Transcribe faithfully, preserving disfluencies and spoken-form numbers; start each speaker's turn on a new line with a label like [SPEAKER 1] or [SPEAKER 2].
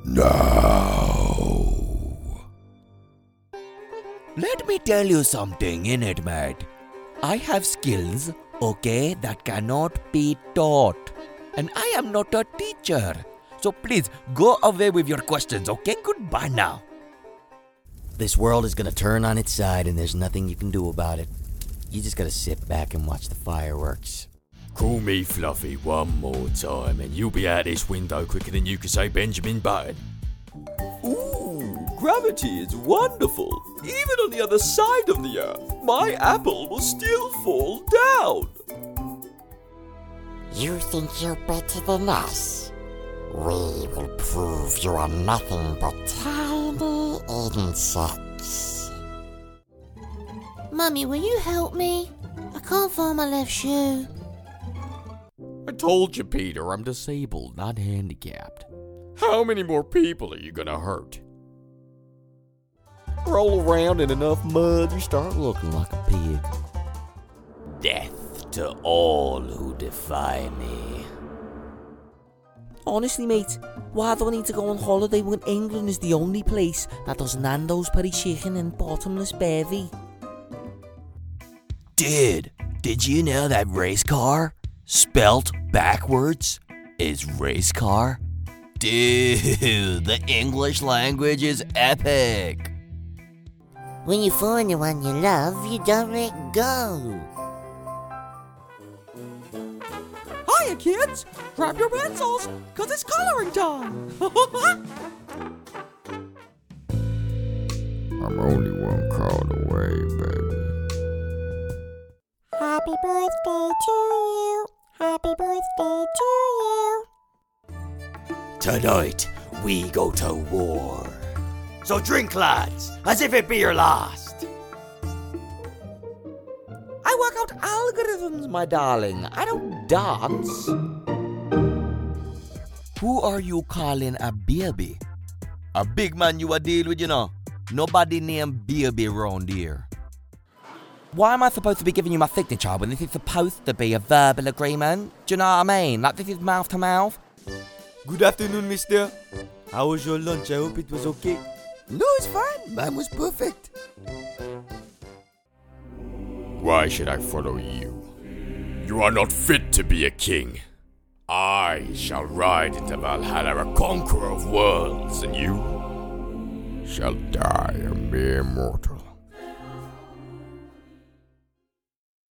[SPEAKER 1] Now. Let me tell you something, innit, mate? I have skills, okay, that cannot be taught. And I am not a teacher. So please, go away with your questions, okay? Goodbye now.
[SPEAKER 2] This world is gonna turn on its side and there's nothing you can do about it. You just gotta sit back and watch the fireworks.
[SPEAKER 3] Call me Fluffy one more time and you'll be out this window quicker than you can say Benjamin Button.
[SPEAKER 4] Ooh, gravity is wonderful. Even on the other side of the earth, my apple will still fall down.
[SPEAKER 5] You think you're better than us? We will prove you are nothing but tiny insects.
[SPEAKER 6] Mummy, will you help me? I can't find my left shoe.
[SPEAKER 3] I told you, Peter, I'm disabled, not handicapped. How many more people are you gonna hurt?
[SPEAKER 2] Roll around in enough mud, you start looking like a pig.
[SPEAKER 1] Death to all who defy me.
[SPEAKER 2] Honestly, mate, why do I need to go on holiday when England is the only place that does Nando's peri chicken and bottomless bevy?
[SPEAKER 1] Dude, did you know that race car, spelt backwards, is race car? Dude, the English language is epic.
[SPEAKER 5] When you find the one you love, you don't let go.
[SPEAKER 4] Hiya, kids! Grab your pencils, cause it's coloring time!
[SPEAKER 3] I'm only one call away, baby.
[SPEAKER 5] Happy birthday to you. Happy birthday to you.
[SPEAKER 1] Tonight, we go to war. So drink, lads, as if it be your last.
[SPEAKER 2] I work out algorithms, my darling. I don't dance.
[SPEAKER 1] Who are you calling a baby? A big man you a deal with, you know. Nobody named baby round here.
[SPEAKER 2] Why am I supposed to be giving you my signature when this is supposed to be a verbal agreement? Do you know what I mean? Like this is mouth to mouth.
[SPEAKER 4] Good afternoon, mister. How was your lunch? I hope it was okay.
[SPEAKER 1] No, it's fine. Mine was perfect.
[SPEAKER 3] Why should I follow you? You are not fit to be a king. I shall ride into Valhalla, a conqueror of worlds, and you shall die a mere mortal.